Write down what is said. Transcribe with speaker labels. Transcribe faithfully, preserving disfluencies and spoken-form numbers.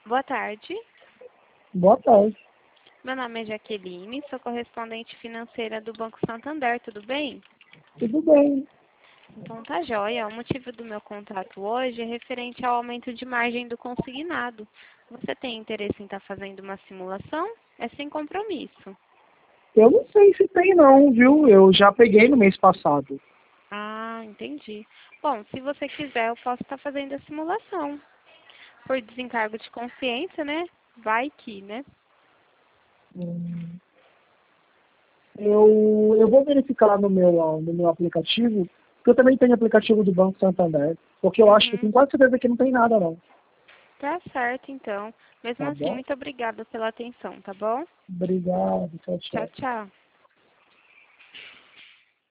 Speaker 1: Boa tarde.
Speaker 2: Boa tarde.
Speaker 1: Meu nome é Jaqueline, sou correspondente financeira do Banco Santander, tudo bem?
Speaker 2: Tudo bem.
Speaker 1: Então tá jóia. O motivo do meu contato hoje é referente ao aumento de margem do consignado. Você tem interesse em estar fazendo uma simulação? É sem compromisso.
Speaker 2: Eu não sei se tem não, viu? Eu já peguei no mês passado.
Speaker 1: Ah, entendi. Bom, se você quiser, eu posso estar fazendo a simulação. Por desencargo de consciência, né? Vai que, né?
Speaker 2: Hum, Eu, eu vou verificar no meu, ah, no meu aplicativo, porque eu também tenho aplicativo do Banco Santander, porque eu acho que
Speaker 1: Uhum.
Speaker 2: tenho quase certeza que não tem nada não.
Speaker 1: Tá certo, então. Mesmo
Speaker 2: Tá
Speaker 1: assim,
Speaker 2: bom?
Speaker 1: muito obrigada pela atenção, tá bom?
Speaker 2: Obrigado, tchau,
Speaker 1: Tchau,
Speaker 2: tchau.
Speaker 1: tchau.